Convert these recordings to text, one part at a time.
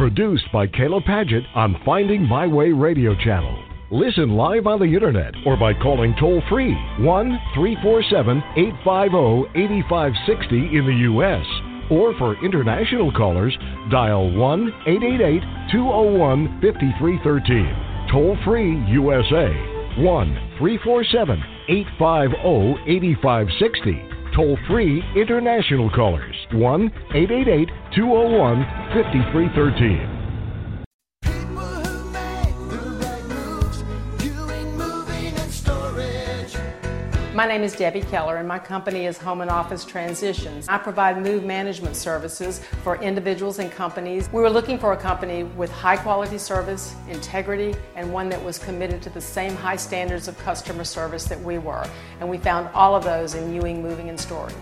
Produced by Kayla Padgett on Finding My Way Radio Channel. Listen live on the internet or by calling toll-free 1-347-850-8560 in the U.S. Or for international callers, dial 1-888-201-5313. Toll-free USA, 1-347-850-8560. Toll-free international callers, 1-888-201-5313. My name is Debbie Keller and my company is Home and Office Transitions. I provide move management services for individuals and companies. We were looking for a company with high quality service, integrity, and one that was committed to the same high standards of customer service that we were. And we found all of those in Ewing Moving and Storage.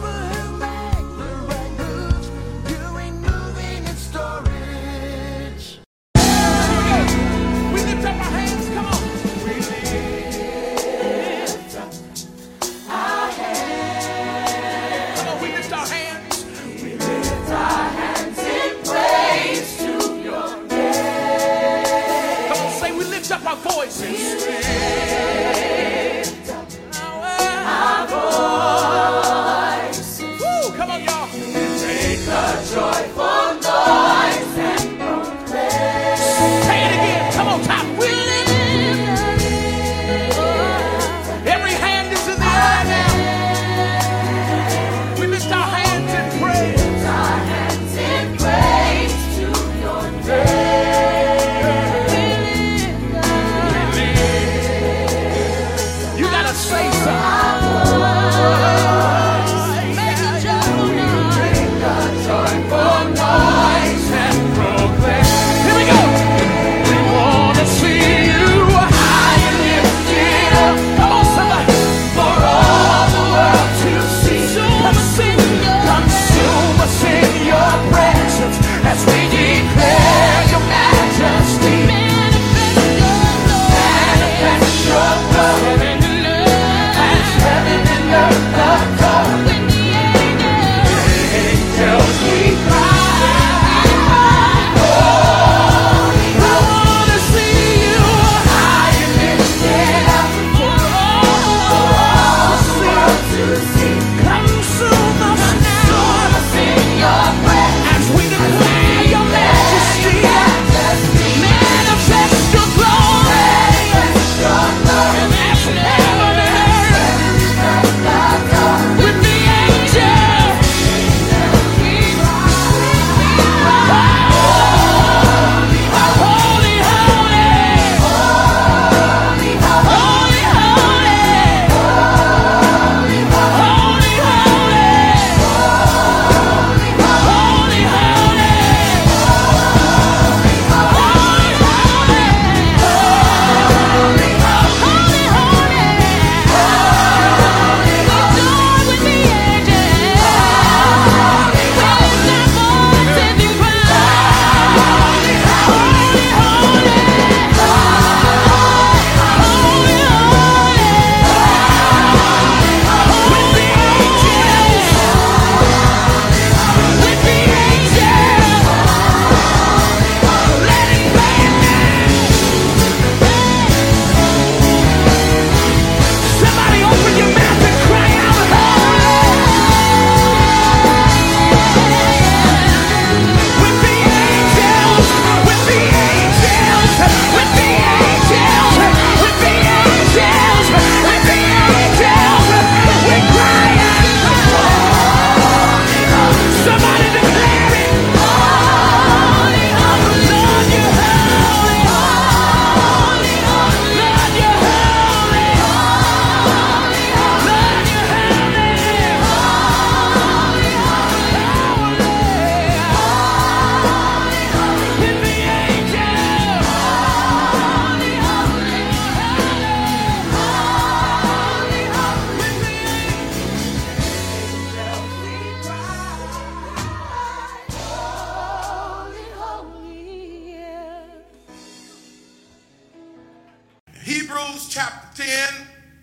Hebrews chapter 10,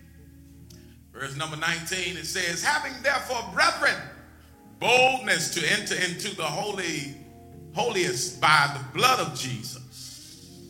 verse number 19, it says, having therefore, brethren, boldness to enter into the holy holiest by the blood of Jesus,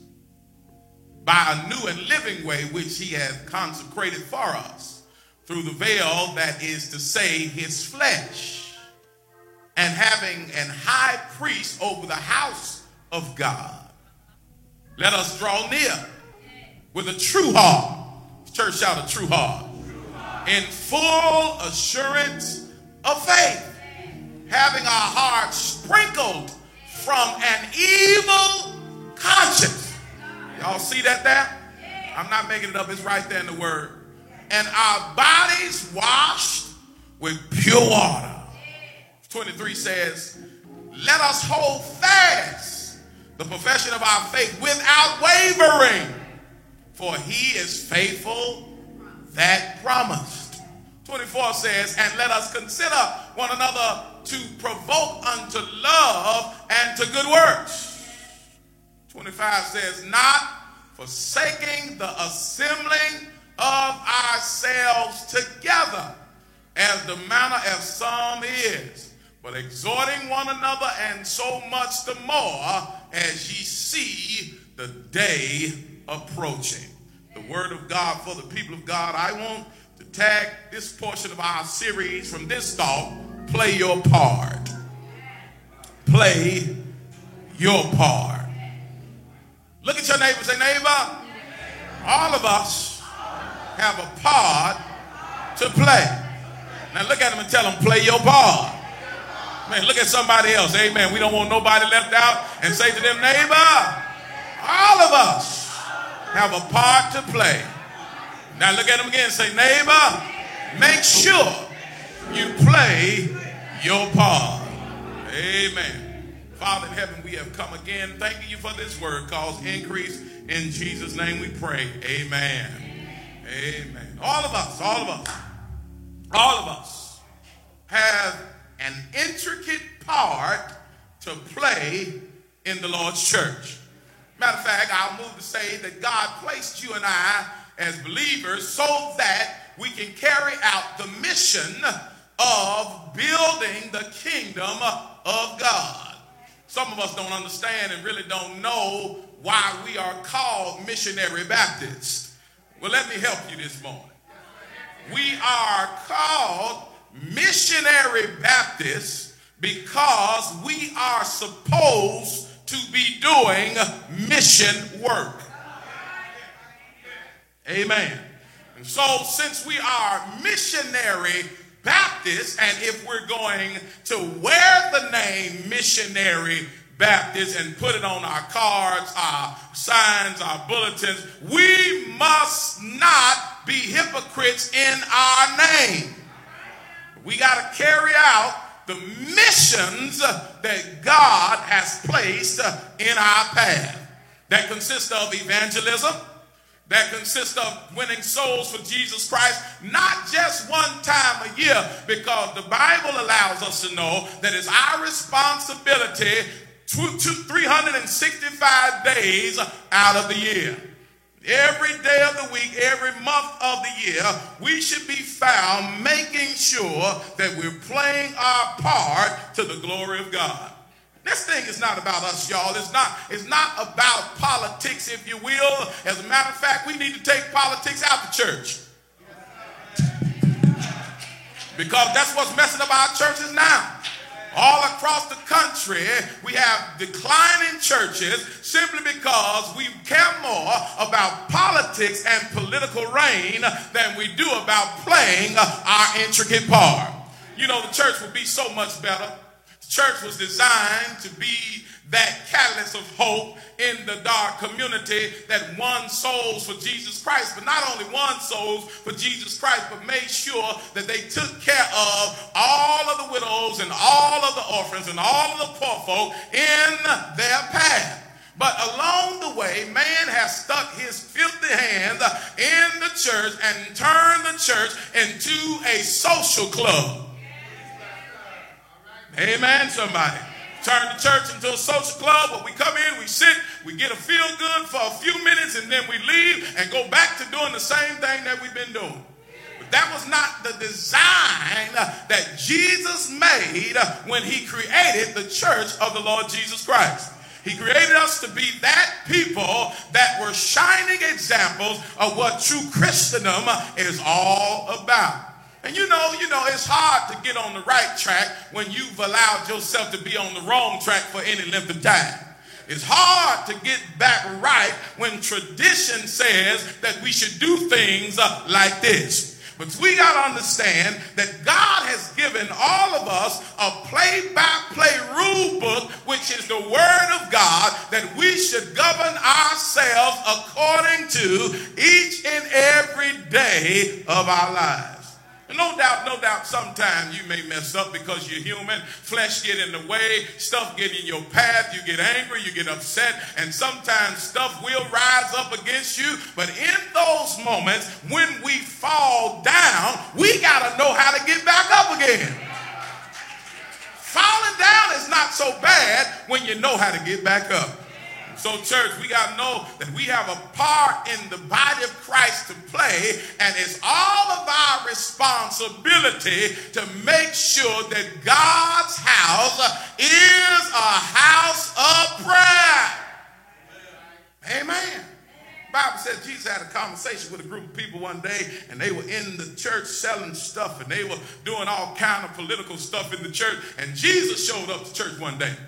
by a new and living way which he has consecrated for us through the veil, that is to say, his flesh, and having an high priest over the house of God, let us draw near with a true heart. Church, shout a true heart. In full assurance of faith, having our hearts sprinkled from an evil conscience. Y'all see that there? I'm not making it up. It's right there in the word. And our bodies washed with pure water. 23 says, let us hold fast the profession of our faith without wavering, for he is faithful that promised. 24 says, and let us consider one another to provoke unto love and to good works. 25 says, not forsaking the assembling of ourselves together, as the manner of some is, but exhorting one another, and so much the more as ye see the day approaching. The word of God for the people of God. I want to tag this portion of our series from this thought: play your part. Play your part. Look at your neighbor. Say, neighbor, all of us have a part to play. Now look at them and tell them, play your part. Man, look at somebody else. Amen. We don't want nobody left out. And say to them, neighbor, all of us have a part to play. Now look at them again and say, neighbor, make sure you play your part. Amen. Father in heaven, we have come again. Thanking you for this word. Cause increase. In Jesus' name we pray. Amen. Amen. All of us have an intricate part to play in the Lord's church. Matter of fact, I'll move to say that God placed you and I as believers so that we can carry out the mission of building the kingdom of God. Some of us don't understand and really don't know why we are called missionary Baptists. Well, let me help you this morning. We are called missionary Baptists because we are supposed to be doing mission work. Amen. And so since we are missionary Baptists, and if we're going to wear the name missionary Baptist and put it on our cards, our signs, our bulletins, we must not be hypocrites in our name. We got to carry out the missions that God has placed in our path. That consists of evangelism. That consists of winning souls for Jesus Christ, not just one time a year, because the Bible allows us to know that it's our responsibility 365 days out of the year. Every day of the week, every month of the year, we should be found making sure that we're playing our part to the glory of God. This thing is not about us, y'all. It's not about politics, if you will. As a matter of fact, we need to take politics out of the church. Because that's what's messing up our churches now. All across the country, we have declining churches simply because we care more about politics and political reign than we do about playing our intricate part. You know, the church would be so much better. The church was designed to be that catalyst of hope in the dark community that won souls for Jesus Christ, but not only won souls for Jesus Christ, but made sure that they took care of all of the widows and all of the orphans and all of the poor folk in their path. But along the way, man has stuck his filthy hands in the church and turned the church into a social club. Amen, somebody. Turn the church into a social club where we come in, we sit, we get a feel good for a few minutes, and then we leave and go back to doing the same thing that we've been doing. The That was not the design that Jesus made when he created the church of the Lord Jesus Christ. He created us to be that people that were shining examples of what true Christendom is all about. And you know, it's hard to get on the right track when you've allowed yourself to be on the wrong track for any length of time. It's hard to get back right when tradition says that we should do things like this. But we got to understand that God has given all of us a play-by-play rule book, which is the Word of God, that we should govern ourselves according to each and every day of our lives. And no doubt, sometimes you may mess up because you're human. Flesh get in the way, stuff get in your path, you get angry, you get upset, and sometimes stuff will rise up against you. But in those moments, when we fall down, we got to know how to get back up again. Falling down is not so bad when you know how to get back up. So, church, we got to know that we have a part in the body of Christ to play, and it's all of our responsibility to make sure that God's house is a house of prayer. Amen. The Bible says Jesus had a conversation with a group of people one day, and they were in the church selling stuff, and they were doing all kind of political stuff in the church, and Jesus showed up to church one day.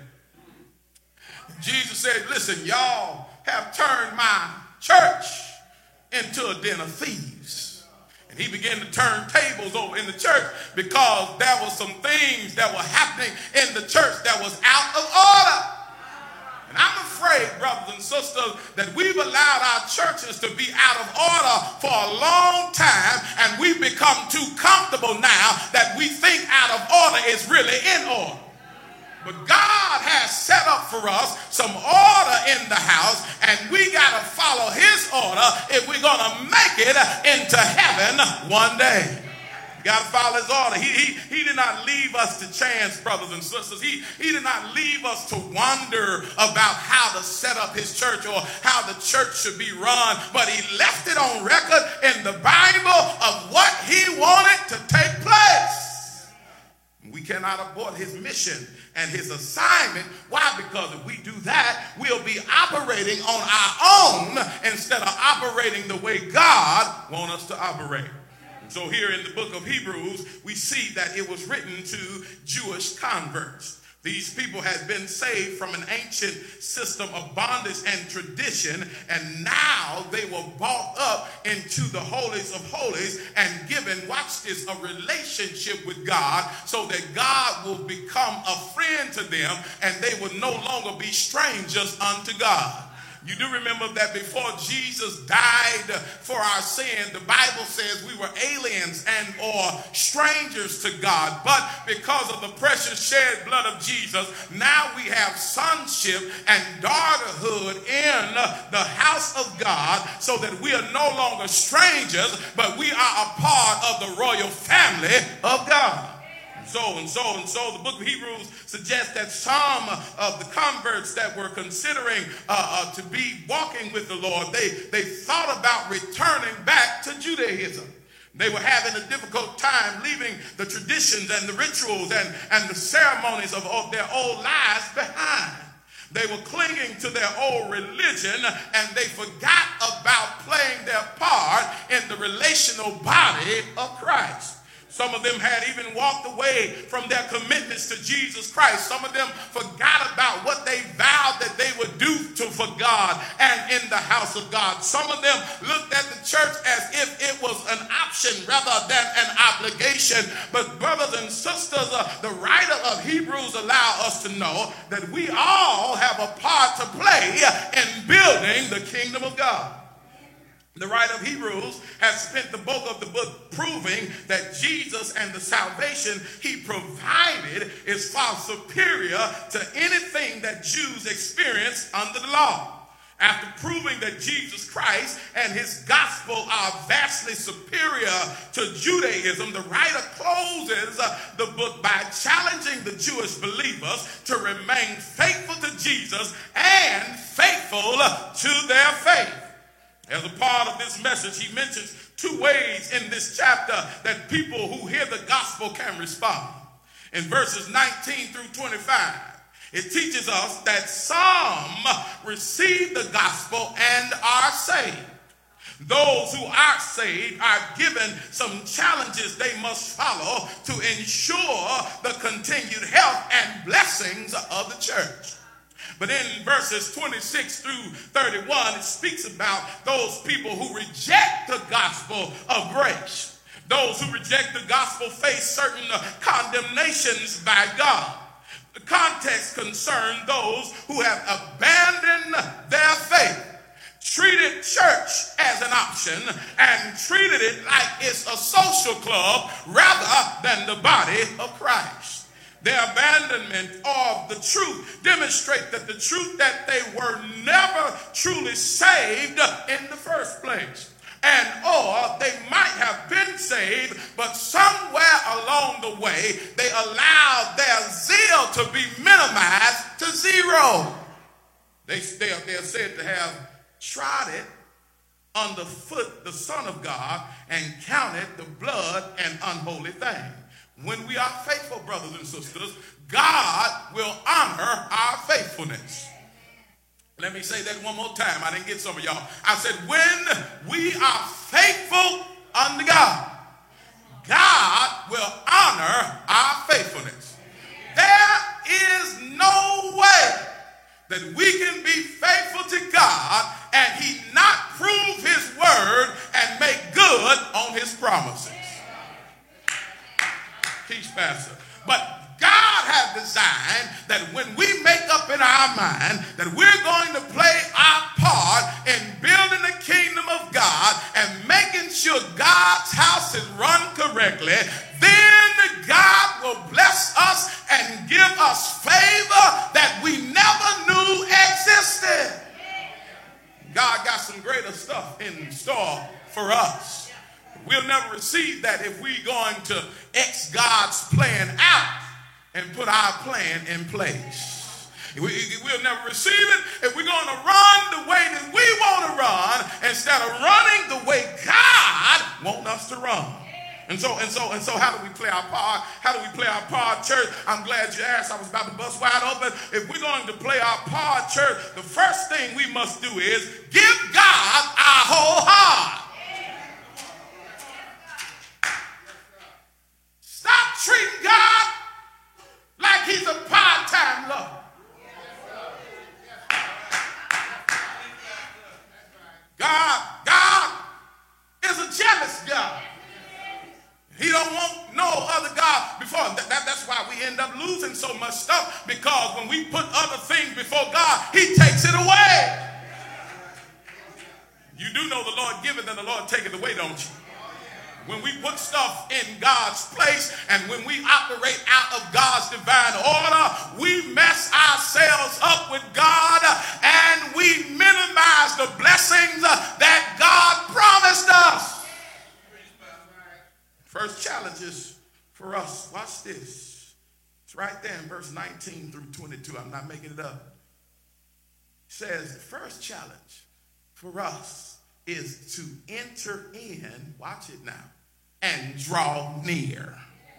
Jesus said, listen, y'all have turned my church into a den of thieves. And he began to turn tables over in the church because there were some things that were happening in the church that was out of order. And I'm afraid, brothers and sisters, that we've allowed our churches to be out of order for a long time, and we've become too comfortable now that we think out of order is really in order. But God has set up for us some order in the house, and we got to follow his order if we're going to make it into heaven one day. You got to follow his order. He did not leave us to chance, brothers and sisters. He did not leave us to wonder about how to set up his church or how the church should be run, but he left it on record in the Bible of what he wanted to take place. We cannot abort his mission and his assignment. Why? Because if we do that, we'll be operating on our own instead of operating the way God wants us to operate. And so here in the book of Hebrews, we see that it was written to Jewish converts. These people had been saved from an ancient system of bondage and tradition, and now they were brought up into the holies of holies and given, watch this, a relationship with God so that God will become a friend to them and they will no longer be strangers unto God. You do remember that before Jesus died for our sin, the Bible says we were aliens and or strangers to God. But because of the precious shed blood of Jesus, now we have sonship and daughterhood in the house of God, so that we are no longer strangers, but we are a part of the royal family of God. So the book of Hebrews suggests that some of the converts that were considering to be walking with the Lord, they thought about returning back to Judaism. They were having a difficult time leaving the traditions and the rituals and the ceremonies of their old lives behind. They were clinging to their old religion, and they forgot about playing their part in the relational body of Christ. Some of them had even walked away from their commitments to Jesus Christ. Some of them forgot about what they vowed that they would do for God and in the house of God. Some of them looked at the church as if it was an option rather than an obligation. But brothers and sisters, the writer of Hebrews allow us to know that we all have a part to play in building the kingdom of God. The writer of Hebrews has spent the bulk of the book proving that Jesus and the salvation he provided is far superior to anything that Jews experienced under the law. After proving that Jesus Christ and his gospel are vastly superior to Judaism, the writer closes the book by challenging the Jewish believers to remain faithful to Jesus and faithful to their faith. As a part of this message, he mentions two ways in this chapter that people who hear the gospel can respond. In verses 19 through 25, it teaches us that some receive the gospel and are saved. Those who are saved are given some challenges they must follow to ensure the continued health and blessings of the church. But in verses 26 through 31, it speaks about those people who reject the gospel of grace. Those who reject the gospel face certain condemnations by God. The context concerns those who have abandoned their faith, treated church as an option, and treated it like it's a social club rather than the body of Christ. Their abandonment of the truth demonstrate that the truth that they were never truly saved in the first place. And or they might have been saved, but somewhere along the way, they allowed their zeal to be minimized to zero. They're said to have trodden underfoot the Son of God and counted the blood an unholy thing. When we are faithful, brothers and sisters, God will honor our faithfulness. Let me say that one more time. I didn't get some of y'all. I said, when we are faithful unto God, God will honor our faithfulness. There is no way that we can be faithful to God and he not prove his word and make good on his promises. Teach, Pastor. But God has designed that when we make up in our mind that we're going to play our part in building the kingdom of God and making sure God's house is run correctly, then God will bless us and give us favor that we never knew existed. God got some greater stuff in store for us. We'll never receive that if we're going to X God's plan out and put our plan in place. We'll never receive it if we're going to run the way that we want to run instead of running the way God wants us to run. And so how do we play our part? How do we play our part, church? I'm glad you asked. I was about to bust wide open. If we're going to play our part, church, the first thing we must do is give God our whole heart. Stop treating God like he's a part-time lover. God is a jealous God. He don't want no other God before him. That's why we end up losing so much stuff, because when we put other things before God, he takes it away. You do know the Lord giveth and the Lord taketh away, don't you? When we put stuff in God's place and when we operate out of God's divine order, we mess ourselves up with God and we minimize the blessings that God promised us. First challenge is for us. Watch this. It's right there in verse 19 through 22. I'm not making it up. It says the first challenge for us is to enter in, watch it now, and draw near.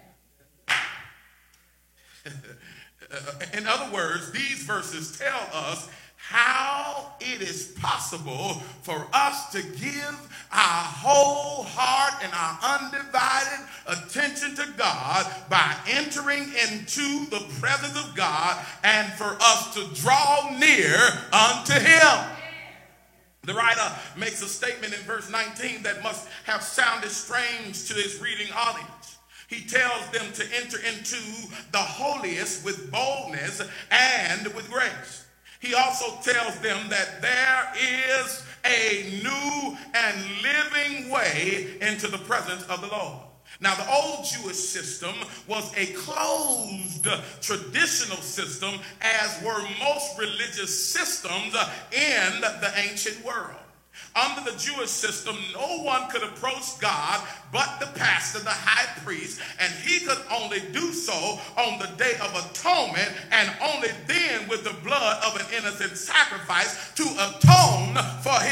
In other words, these verses tell us how it is possible for us to give our whole heart and our undivided attention to God by entering into the presence of God and for us to draw near unto him. The writer makes a statement in verse 19 that must have sounded strange to his reading audience. He tells them to enter into the holiest with boldness and with grace. He also tells them that there is a new and living way into the presence of the Lord. Now, the old Jewish system was a closed traditional system, as were most religious systems in the ancient world. Under the Jewish system, no one could approach God but the pastor, the high priest, and he could only do so on the Day of Atonement, and only then with the blood of an innocent sacrifice to atone for his own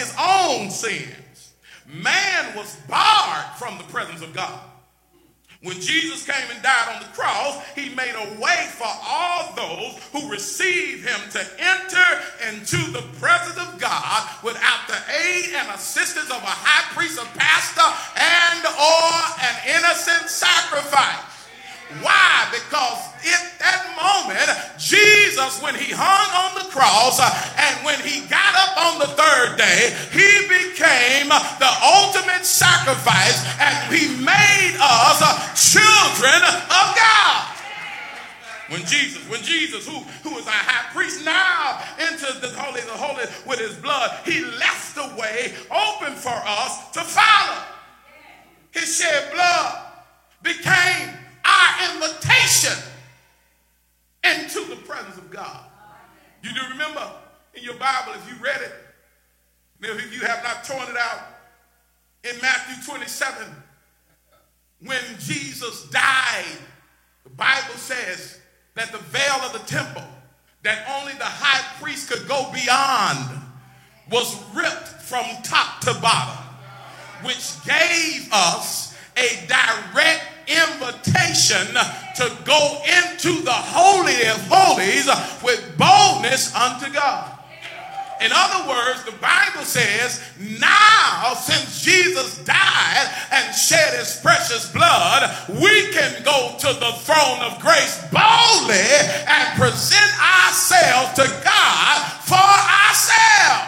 own sins, man was barred from the presence of God. When Jesus came and died on the cross, he made a way for all those who receive him to enter into the presence of God without the aid and assistance of a high priest, a pastor, and or an innocent sacrifice. Why? Because at that moment, Jesus, when he hung on the cross and when he got up on the third day, he became the ultimate sacrifice and he made us children of God. When Jesus, who is our high priest, now entered the Holy of Holies with his blood, he left the way open for us to follow. His shed blood became our invitation into the presence of God. You do remember in your Bible, if you read it, if you have not torn it out, in Matthew 27, when Jesus died, the Bible says that the veil of the temple that only the high priest could go beyond was ripped from top to bottom, which gave us a direct invitation to go into the Holy of Holies with boldness unto God. In other words, the Bible says, now since Jesus died and shed his precious blood, we can go to the throne of grace boldly and present ourselves to God for ourselves.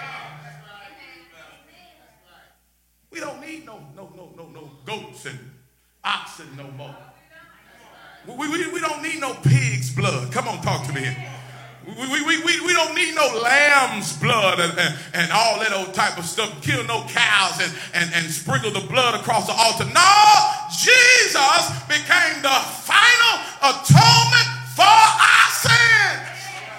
We don't need no goats and oxen no more. We don't need no pig's blood. Come on, talk to me. We don't need no lamb's blood and all that old type of stuff. Kill no cows and sprinkle the blood across the altar. No, Jesus became the final atonement for our sins.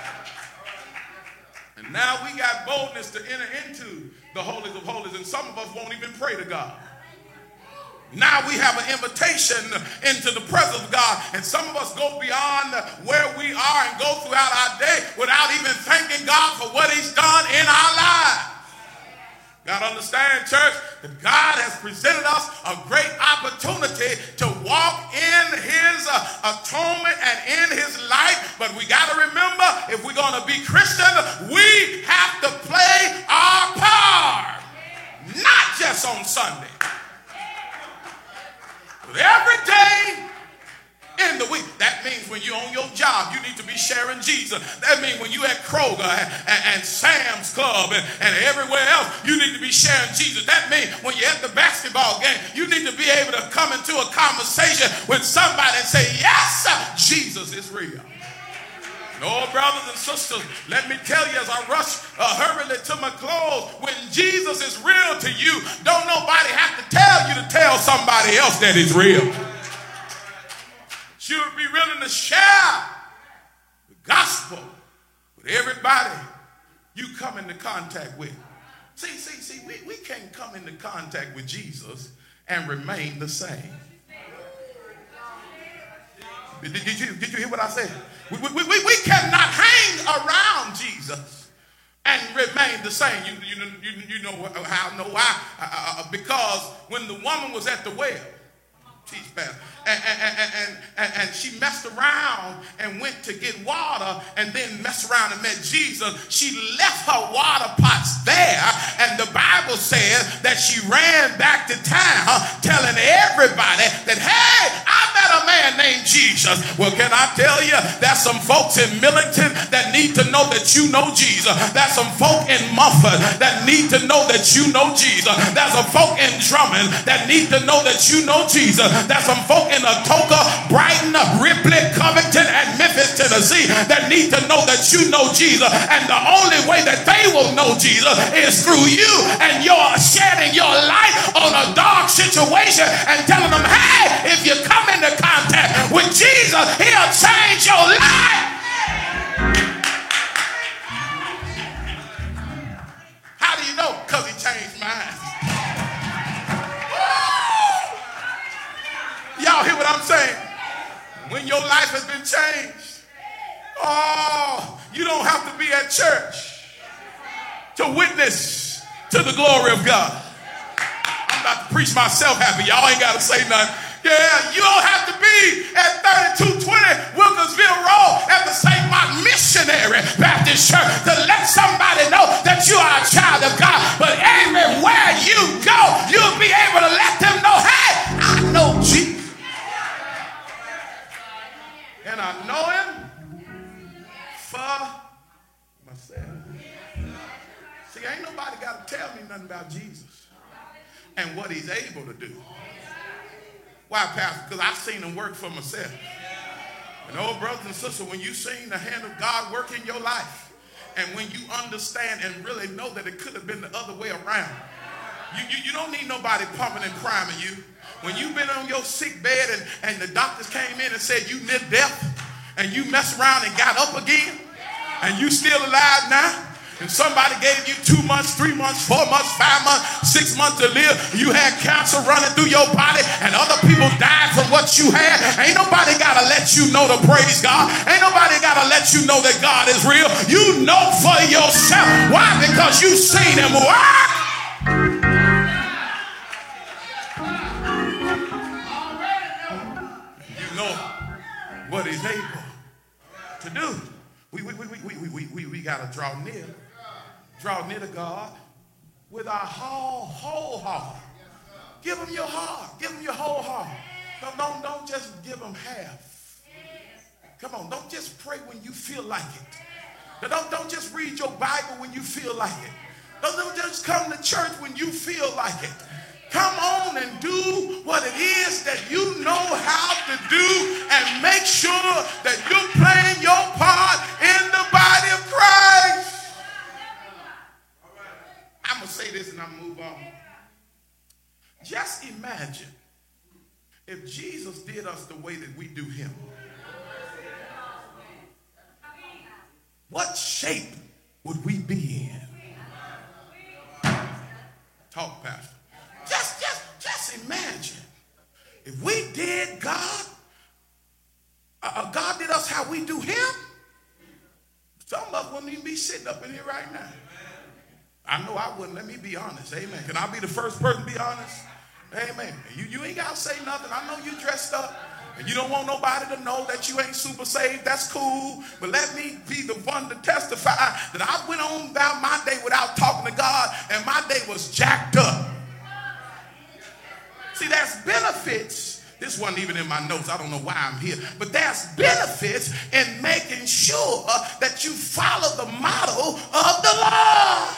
And now we got boldness to enter into the holies of holies, and some of us won't even pray to God. Now we have an invitation into the presence of God, and some of us go beyond where we are and go throughout our day without even thanking God for what he's done in our lives. Got to understand, church, that God has presented us a great opportunity to walk in his atonement and in his light, but we got to remember, if we're going to be Christian, we have to play our part, not just on Sunday. Every day in the week. That means when you're on your job, you need to be sharing Jesus. That means when you're at Kroger and Sam's Club and everywhere else, you need to be sharing Jesus. That means when you're at the basketball game, you need to be able to come into a conversation with somebody and say, yes, Jesus is real. No, brothers and sisters, let me tell you as I rush hurriedly to my close, when Jesus is real to you, don't nobody have to tell you to tell somebody else that he's real. You should be willing to share the gospel with everybody you come into contact with. See, we can't come into contact with Jesus and remain the same. Did you hear what I said? We cannot hang around Jesus and remain the same. You know how? Know why? Because when the woman was at the well, teach better, and she messed around and went to get water and then messed around and met Jesus, she left her water pots there, and the Bible says that she ran back to town telling everybody that, hey, I met a man named Jesus. Well, can I tell you, there's some folks in Millington that need to know that you know Jesus. There's some folk in Mumford that need to know that you know Jesus. There's some folk in Drummond that need to know that you know Jesus. There's some folk in Atoka, Brighton, Ripley, Covington, and Memphis, Tennessee that need to know that you know Jesus. And the only way that they will know Jesus is through you and your shedding your light on a dark situation and telling them, hey, if you come into contact with Jesus, he'll change your life. How do you know? Because he changed mine. Y'all hear what I'm saying? When your life has been changed, you don't have to be at church to witness to the glory of God. I'm about to preach myself happy. Y'all ain't got to say nothing. Yeah, you don't have to be at 3220 Wilkersville Road at the St. Mark Missionary Baptist Church to let somebody know that you are a child of God. But everywhere you go, you'll be able to let them know, hey, I know Jesus. And I know him for myself. See, ain't nobody got to tell me nothing about Jesus and what he's able to do. Why, Pastor? Because I've seen him work for myself. And oh, brothers and sisters, when you've seen the hand of God work in your life, and when you understand and really know that it could have been the other way around, you don't need nobody pumping and priming you. When you've been on your sick bed and the doctors came in and said you near death, and you messed around and got up again, and you still alive now, and somebody gave you 2 months, 3 months, 4 months, 5 months, 6 months to live. You had cancer running through your body and other people died from what you had. Ain't nobody got to let you know to praise God. Ain't nobody got to let you know that God is real. You know for yourself. Why? Because you've seen him work. You know what he's able to do. We got to draw near. Draw near to God with our whole heart. Give him your heart. Give him your whole heart. Don't just give him half. Come on, don't just pray when you feel like it. Don't just read your Bible when you feel like it. Don't just come to church when you feel like it. Come on and do what it is that you know how to do and make sure that you're playing your part in the body of Christ. I'm going to say this and I'm going to move on. Just imagine if Jesus did us the way that we do him. What shape would we be in? Talk, Pastor. Just imagine if we did God, God did us how we do him. Some of us wouldn't even be sitting up in here right now. I know I wouldn't. Let me be honest. Amen. Can I be the first person to be honest? Amen. You ain't got to say nothing. I know you dressed up and you don't want nobody to know that you ain't super saved. That's cool. But let me be the one to testify that I went on about my day without talking to God and my day was jacked up. See, there's benefits. This wasn't even in my notes. I don't know why I'm here. But there's benefits in making sure that you follow the model of the Lord.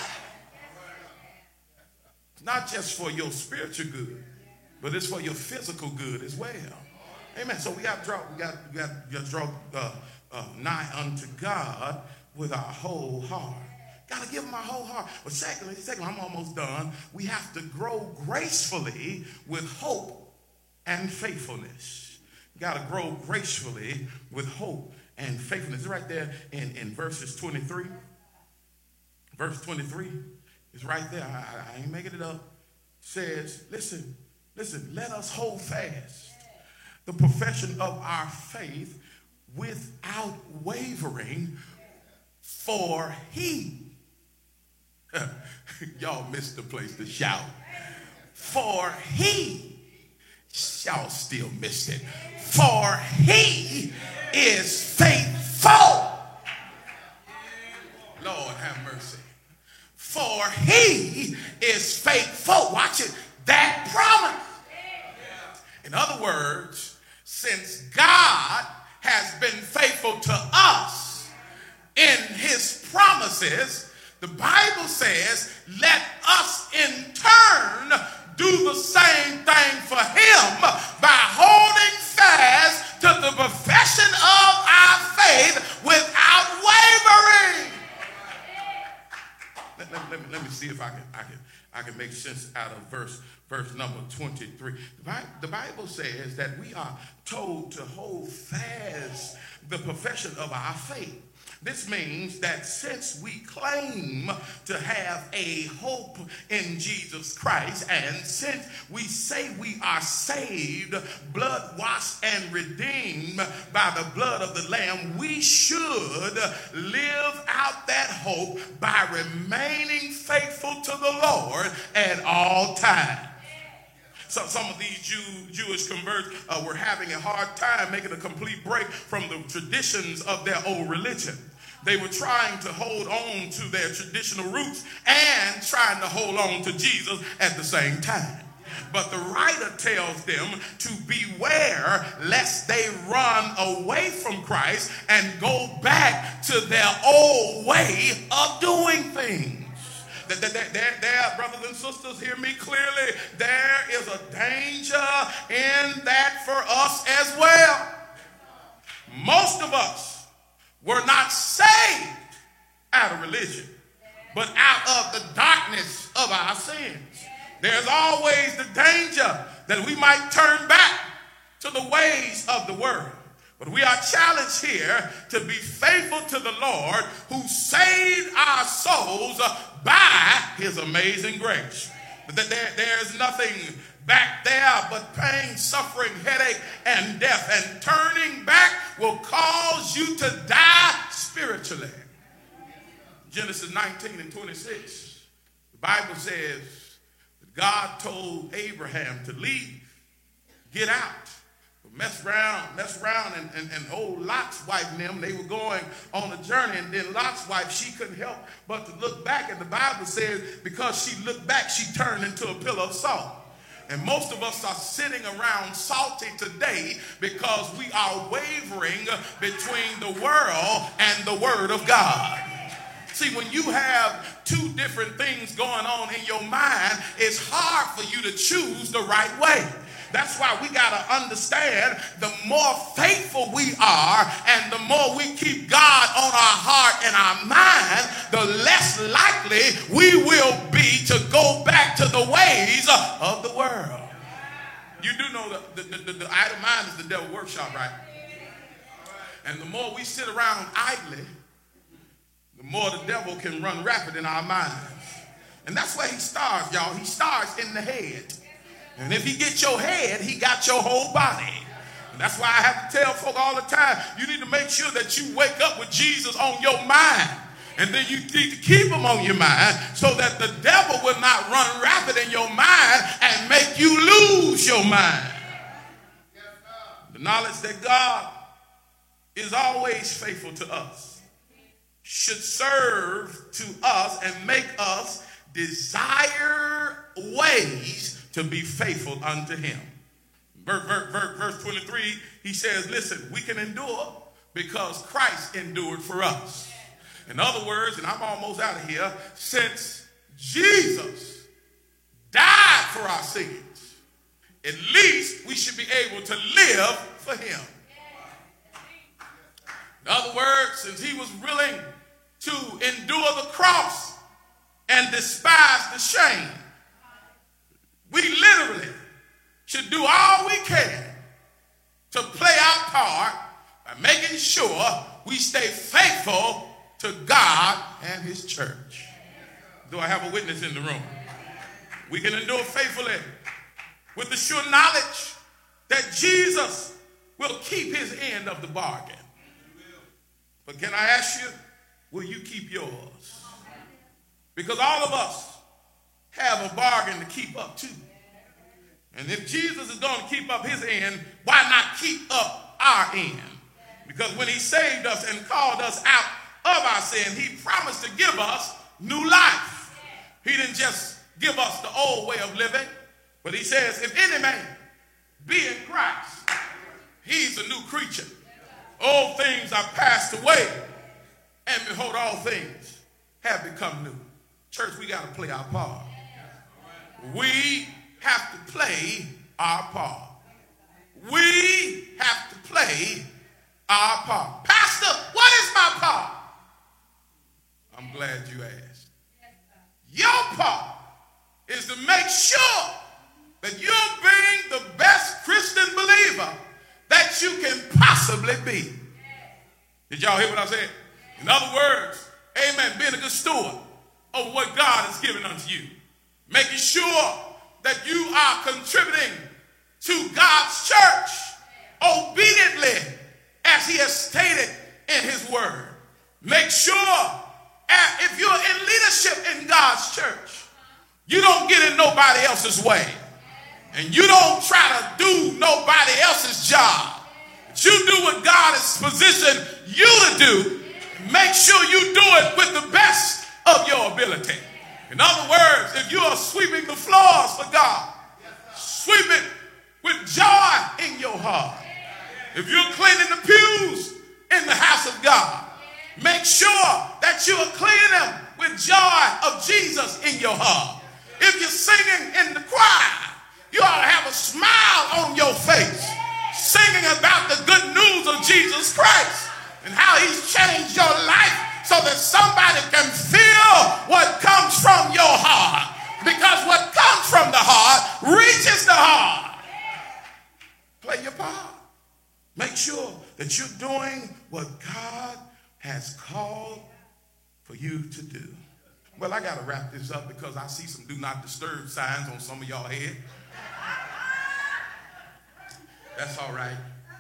Not just for your spiritual good, but it's for your physical good as well. Amen. So we got to draw nigh unto God with our whole heart. Got to give him our whole heart. But secondly, I'm almost done. We have to grow gracefully with hope and faithfulness. Got to grow gracefully with hope and faithfulness. It's right there in verses 23. Verse 23 is right there. I ain't making it up. Says, listen, let us hold fast the profession of our faith without wavering, for he, y'all missed the place to shout, for he, y'all still missed it, for he is faithful. Lord have mercy. For he is faithful. Watch it. That promise. In other words, since God has been faithful to us in his promises, the Bible says, let us in turn do the same thing for him by holding fast to the profession of our faith without wavering. Let me see if I can make sense out of verse number 23. The Bible says that we are told to hold fast the profession of our faith. This means that since we claim to have a hope in Jesus Christ, and since we say we are saved, blood washed and redeemed by the blood of the Lamb, we should live out that hope by remaining faithful to the Lord at all times. So some of these Jewish converts were having a hard time making a complete break from the traditions of their old religion. They were trying to hold on to their traditional roots and trying to hold on to Jesus at the same time. But the writer tells them to beware lest they run away from Christ and go back to their old way of doing things. There, brothers and sisters, hear me clearly. There is a danger in that for us as well. Most of us were not saved out of religion, but out of the darkness of our sins. There's always the danger that we might turn back to the ways of the world. But we are challenged here to be faithful to the Lord who saved our souls by his amazing grace. There's nothing back there but pain, suffering, headache, and death. And turning back will cause you to die spiritually. Genesis 19 and 26, the Bible says that God told Abraham to leave, get out. Mess around, and old Lot's wife and them, they were going on a journey, and then Lot's wife, she couldn't help but to look back, and the Bible says because she looked back, she turned into a pillar of salt. And most of us are sitting around salty today because we are wavering between the world and the word of God. See, when you have two different things going on in your mind, it's hard for you to choose the right way. That's why we got to understand the more faithful we are and the more we keep God on our heart and our mind, the less likely we will be to go back to the ways of the world. You do know the idle mind is the devil's workshop, right? And the more we sit around idly, the more the devil can run rapid in our minds. And that's where he starts, y'all. He starts in the head. And if he gets your head, he got your whole body. And that's why I have to tell folk all the time, you need to make sure that you wake up with Jesus on your mind. And then you need to keep him on your mind so that the devil will not run rapid in your mind and make you lose your mind. The knowledge that God is always faithful to us should serve to us and make us desire ways to be faithful unto him. Verse 23, he says, listen, we can endure because Christ endured for us. In other words, and I'm almost out of here, since Jesus died for our sins, at least we should be able to live for him. In other words, since he was willing to endure the cross and despise the shame, we literally should do all we can to play our part by making sure we stay faithful to God and his church. Do I have a witness in the room? We can endure faithfully with the sure knowledge that Jesus will keep his end of the bargain. But can I ask you, will you keep yours? Because all of us have a bargain to keep up too. And if Jesus is going to keep up his end, why not keep up our end? Because when he saved us and called us out of our sin, he promised to give us new life. He didn't just give us the old way of living, but he says, if any man be in Christ, he's a new creature. Old things are passed away, and behold, all things have become new. Church, we got to play our part. We have to play our part. We have to play our part. Pastor, what is my part? I'm glad you asked. Your part is to make sure that you're being the best Christian believer that you can possibly be. Did y'all hear what I said? In other words, amen, being a good steward of what God has given unto you. Making sure that you are contributing to God's church obediently as he has stated in his word. Make sure if you're in leadership in God's church, You don't get in nobody else's way. And you don't try to do nobody else's job. But you do what God has positioned you to do. Make sure you do it with the best of your ability. In other words, if you are sweeping the floors for God, sweep it with joy in your heart. If you're cleaning the pews in the house of God, make sure that you are cleaning them with joy of Jesus in your heart. If you're singing in the choir, you ought to have a smile on your face, singing about the good news of Jesus Christ and how he's changed your life so that somebody can feel what comes from your heart. Because what comes from the heart reaches the heart. Play your part. Make sure that you're doing what God has called for you to do. Well, I got to wrap this up because I see some do not disturb signs on some of y'all head. That's all right.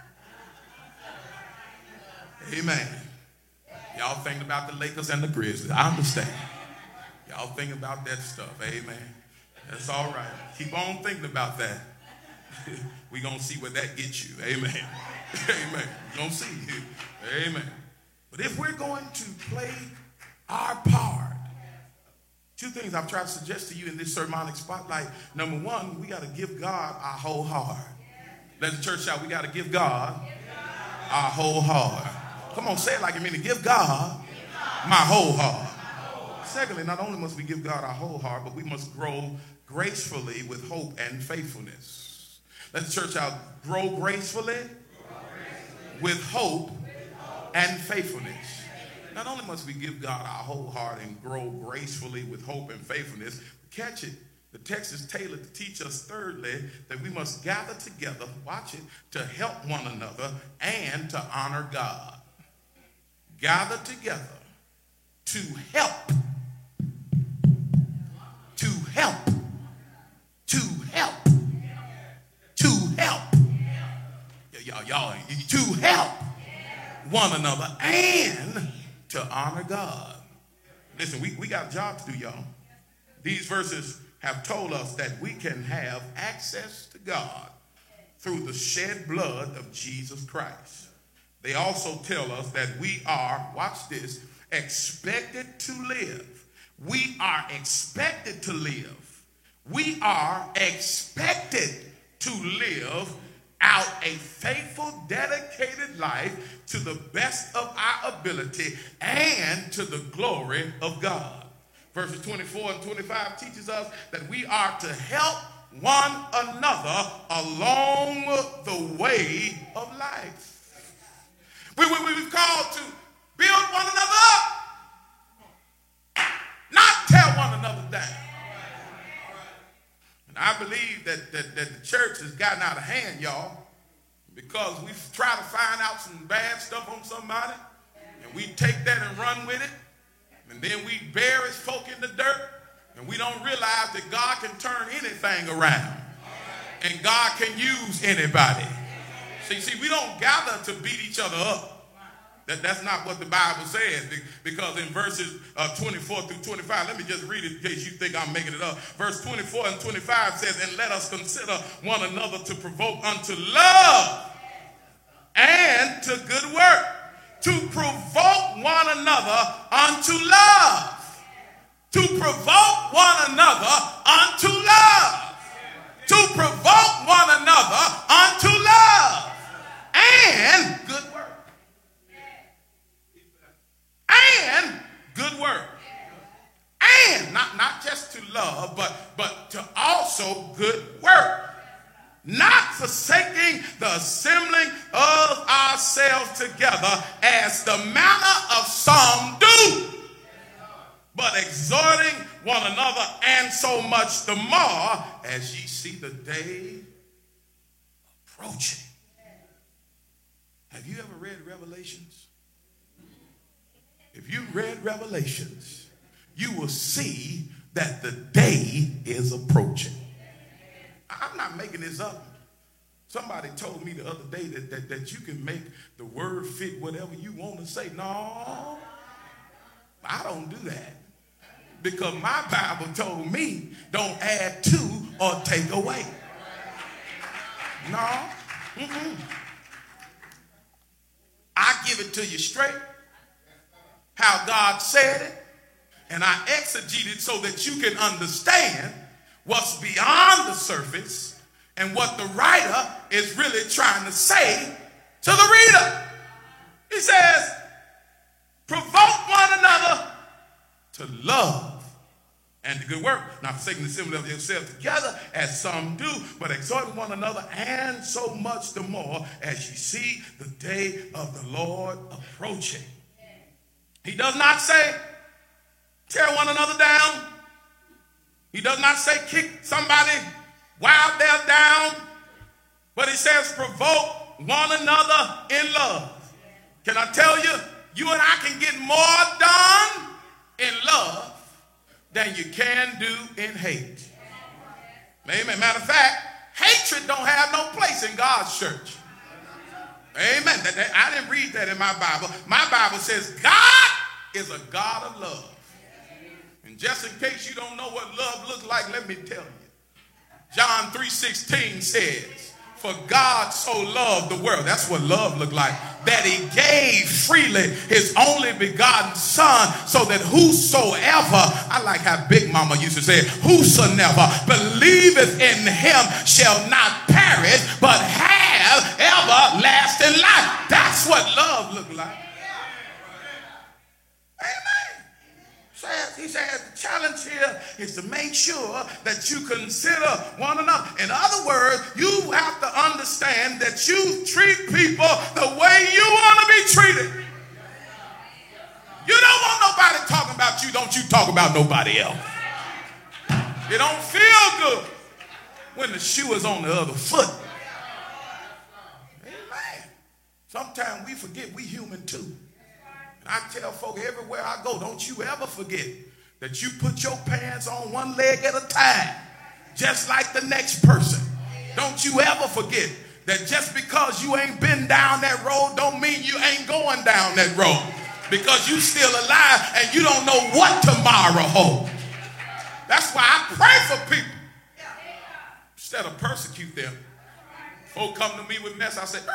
Amen. Y'all thinking about the Lakers and the Grizzlies. I understand. Y'all thinking about that stuff. Amen. That's all right. Keep on thinking about that. We're going to see where that gets you. Amen. Amen. We're going to see. Amen. But if we're going to play our part, two things I've tried to suggest to you in this sermonic spotlight. Number one, we got to give God our whole heart. Let the church shout, we got to give God our whole heart. Come on, say it like you mean it. Give God my whole heart. Secondly, not only must we give God our whole heart, but we must grow gracefully with hope and faithfulness. Let the church out, grow gracefully with hope and faithfulness. Not only must we give God our whole heart and grow gracefully with hope and faithfulness, catch it. The text is tailored to teach us, thirdly, that we must gather together, watch it, to help one another and to honor God. Gather together to help. To help. To help. To help. Y'all, to help one another and to honor God. Listen, we got a job to do, y'all. These verses have told us that we can have access to God through the shed blood of Jesus Christ. They also tell us that we are, watch this, expected to live. We are expected to live. We are expected to live out a faithful, dedicated life to the best of our ability and to the glory of God. Verses 24 and 25 teaches us that we are to help one another along the way of life. We've called to build one another up, not tear one another down. And I believe that the church has gotten out of hand, y'all, because we try to find out some bad stuff on somebody, and we take that and run with it. And then we bury folk in the dirt, and we don't realize that God can turn anything around. And God can use anybody. See, we don't gather to beat each other up. That's not what the Bible says, because in verses 24 through 25, let me just read it in case you think I'm making it up. Verse 24 and 25 says, and let us consider one another to provoke unto love and to good work. To provoke one another unto love. To provoke one another unto love. To provoke one another unto love. And good work. And good work. And not just to love, but to also good work. Not forsaking the assembling of ourselves together as the manner of some do, but exhorting one another, and so much the more as ye see the day approaching. Have you ever read Revelations? If you read Revelations, you will see that the day is approaching. I'm not making this up. Somebody told me the other day that you can make the word fit whatever you want to say. No, I don't do that. Because my Bible told me don't add to or take away. No. I give it to you straight, how God said it, and I exegete it so that you can understand what's beyond the surface and what the writer is really trying to say to the reader. He says, provoke one another to love and the good work, not forsaking the assembly of yourselves together, as some do, but exhorting one another, and so much the more as you see the day of the Lord approaching. He does not say, tear one another down. He does not say, kick somebody while they're down. But he says, provoke one another in love. Can I tell you, you and I can get more done in love than you can do in hate. Amen. Matter of fact, hatred don't have no place in God's church. Amen. I didn't read that in my Bible. My Bible says God is a God of love. And just in case you don't know what love looks like, let me tell you. John 3:16 says, for God so loved the world. That's what love looked like. That he gave freely his only begotten son, so that whosoever, I like how Big Mama used to say it, whosoever believeth in him shall not perish, but have everlasting life. That's what love looked like. Amen. He says the challenge here is to make sure that you consider one another. In other words, you have to understand that you treat people the way you want to be treated. You don't want nobody talking about you, don't you talk about nobody else. It don't feel good when the shoe is on the other foot. Amen. Sometimes we forget we human too. I tell folk everywhere I go, don't you ever forget that you put your pants on one leg at a time, just like the next person. Don't you ever forget that just because you ain't been down that road don't mean you ain't going down that road, because you still alive and you don't know what tomorrow holds. That's why I pray for people instead of persecute them. Folk come to me with mess, I say,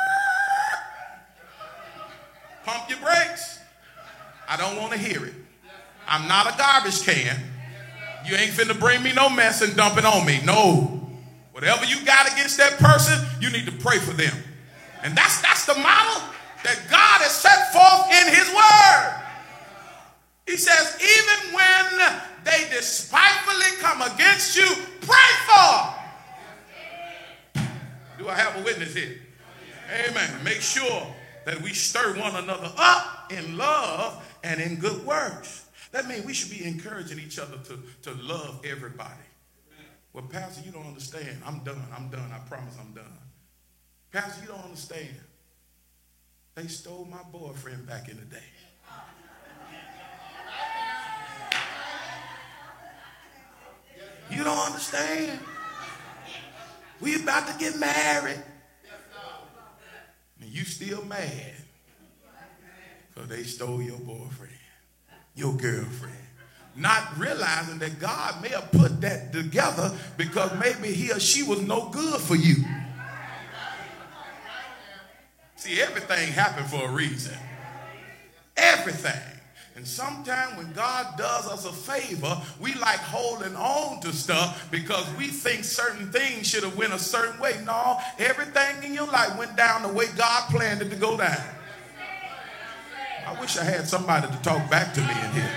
pump your brakes. I don't want to hear it. I'm not a garbage can. You ain't finna bring me no mess and dump it on me. No. Whatever you got against that person, you need to pray for them. And that's the model that God has set forth in his word. He says, even when they despitefully come against you, pray for them. Do I have a witness here? Amen. Make sure that we stir one another up in love and in good works. That means we should be encouraging each other to love everybody. Well, Pastor, you don't understand. I'm done. I promise I'm done. Pastor, you don't understand. They stole my boyfriend back in the day. You don't understand. We about to get married. And you still mad because they stole your boyfriend, your girlfriend. Not realizing that God may have put that together because maybe he or she was no good for you. See, everything happened for a reason. Everything. And sometimes when God does us a favor, we like holding on to stuff because we think certain things should have went a certain way. No, everything in your life went down the way God planned it to go down. I wish I had somebody to talk back to me in here.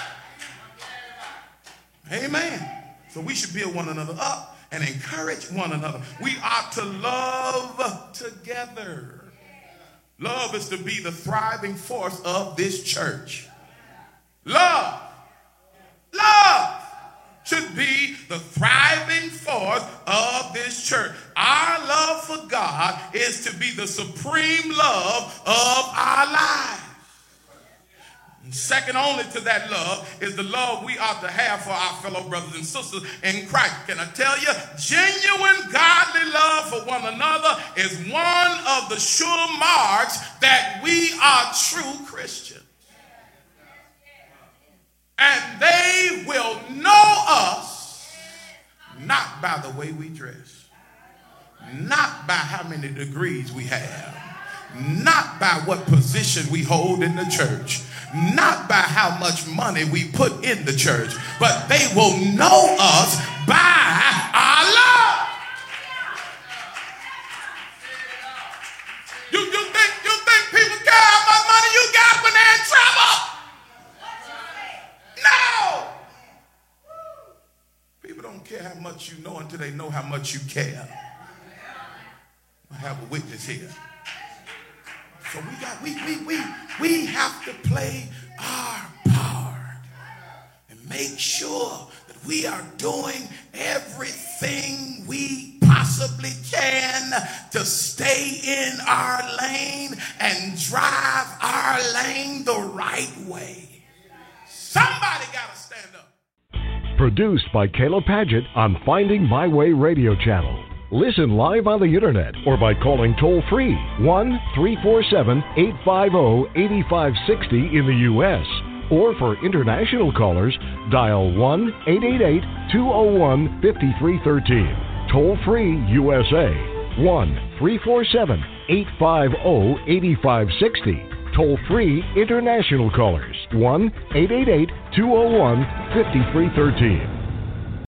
Amen. So we should build one another up and encourage one another. We ought to love together. Love is to be the thriving force of this church. Love should be the thriving force of this church. Our love for God is to be the supreme love of our lives. And second only to that love is the love we ought to have for our fellow brothers and sisters in Christ. Can I tell you, genuine godly love for one another is one of the sure marks that we are true Christians. And they will us not by the way we dress, not by how many degrees we have, not by what position we hold in the church, not by how much money we put in the church, but they will know us by our love. You think people care how much money you got when they're in trouble? No! People don't care how much you know until they know how much you care. I have a witness here. So we have to play our part and make sure that we are doing everything we possibly can to stay in our lane and drive our lane the right way. Somebody got to stand up. Produced by Caleb Paget on Finding My Way Radio Channel. Listen live on the internet or by calling toll-free 1-347-850-8560 in the U.S. Or for international callers, dial 1-888-201-5313. Toll-free USA, 1-347-850-8560. Toll-free international callers, 1-888-201-5313.